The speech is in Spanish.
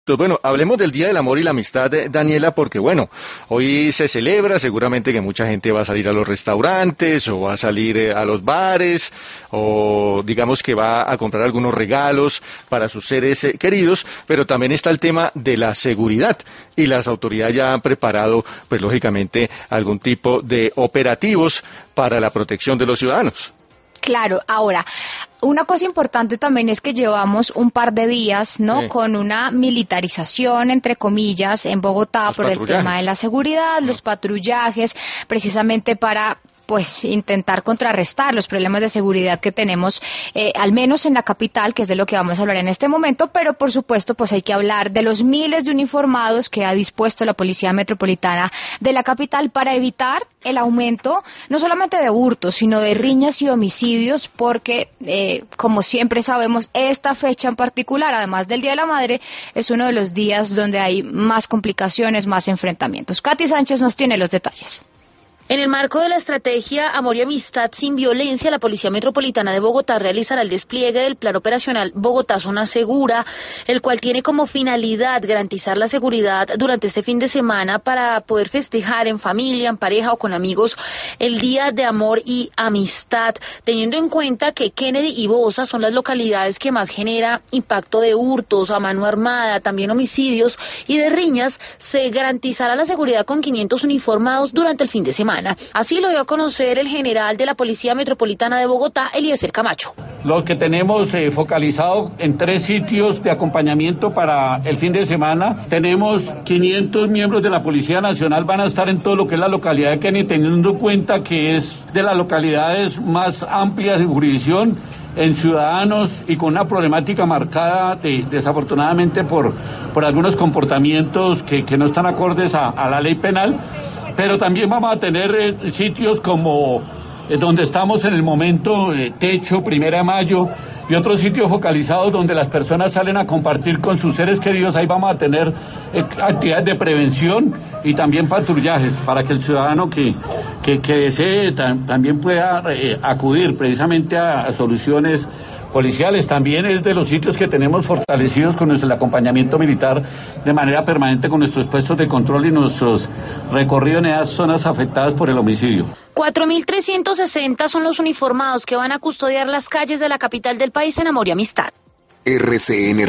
Entonces, bueno, hablemos del Día del Amor y la Amistad, Daniela, porque bueno, hoy se celebra, seguramente que mucha gente va a salir a los restaurantes o va a salir a los bares o digamos que va a comprar algunos regalos para sus seres queridos, pero también está el tema de la seguridad y las autoridades ya han preparado, pues lógicamente, algún tipo de operativos para la protección de los ciudadanos. Claro, ahora, una cosa importante también es que llevamos un par de días, ¿no? Sí. Con una militarización, entre comillas, en Bogotá Los por el patrullajes. tema de la seguridad, los patrullajes, precisamente para pues intentar contrarrestar los problemas de seguridad que tenemos, al menos en la capital, que es de lo que vamos a hablar en este momento, pero por supuesto pues hay que hablar de los miles de uniformados que ha dispuesto la Policía Metropolitana de la capital para evitar el aumento no solamente de hurtos, sino de riñas y homicidios, porque como siempre sabemos, esta fecha en particular, además del Día de la Madre, es uno de los días donde hay más complicaciones, más enfrentamientos. Katy Sánchez nos tiene los detalles. En el marco de la estrategia Amor y Amistad sin Violencia, la Policía Metropolitana de Bogotá realizará el despliegue del Plan Operacional Bogotá Zona Segura, el cual tiene como finalidad garantizar la seguridad durante este fin de semana para poder festejar en familia, en pareja o con amigos el Día de Amor y Amistad, teniendo en cuenta que Kennedy y Bosa son las localidades que más genera impacto de hurtos a mano armada, también homicidios y de riñas. Se garantizará la seguridad con 500 uniformados durante el fin de semana. Así lo dio a conocer el general de la Policía Metropolitana de Bogotá, Eliezer Camacho. Lo que tenemos focalizado en 3 sitios de acompañamiento para el fin de semana. Tenemos 500 miembros de la Policía Nacional, van a estar en todo lo que es la localidad de Kennedy, teniendo en cuenta que es de las localidades más amplias de jurisdicción en ciudadanos y con una problemática marcada desafortunadamente por algunos comportamientos que no están acordes a la ley penal. Pero también vamos a tener sitios como donde estamos en el momento, Techo, 1 de Mayo, y otros sitios focalizados donde las personas salen a compartir con sus seres queridos. Ahí vamos a tener actividades de prevención y también patrullajes para que el ciudadano que desee también pueda acudir precisamente a soluciones policiales. También es de los sitios que tenemos fortalecidos con el acompañamiento militar de manera permanente con nuestros puestos de control y nuestros recorridos en esas zonas afectadas por el homicidio. 4.360 son los uniformados que van a custodiar las calles de la capital del país en Amor y Amistad. RCN